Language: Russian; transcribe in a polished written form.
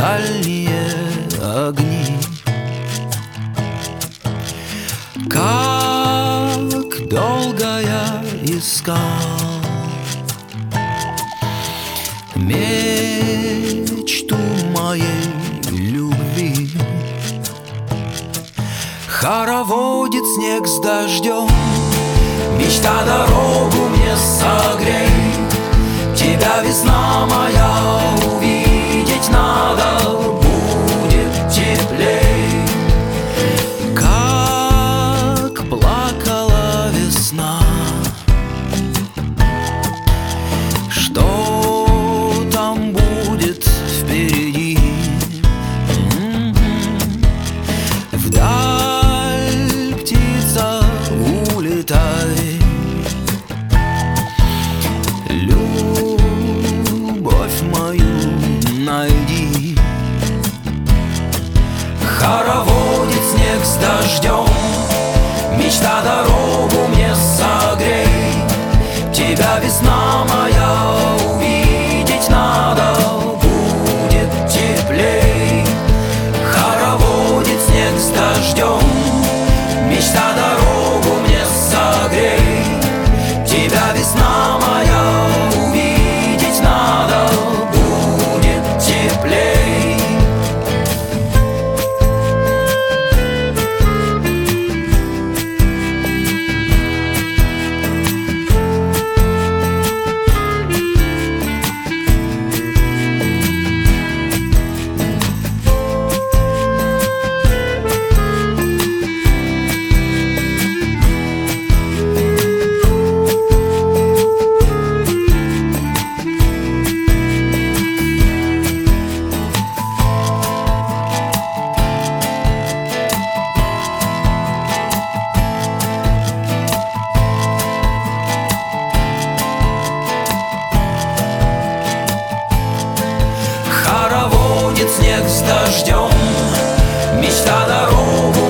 дальние огни. Как долго я искал мечту моей любви. Хороводит снег с дождем, мечта дорогу мне согрей. Тебя, весна моя, увидеть надо, будет теплей. Как плакала весна, что там будет впереди? Вдаль, птица, улетай, любовь мою найди. Хороводит снег с дождем, мечта дорогу мне согрей. Тебя, весна моя, увидеть надо, будет теплей. Хороводит снег с дождем, мечта дорогу мне согрей. Тебя, весна моя, увидеть надо, будет теплей. Хороводит снег с дождем, мечта дорогу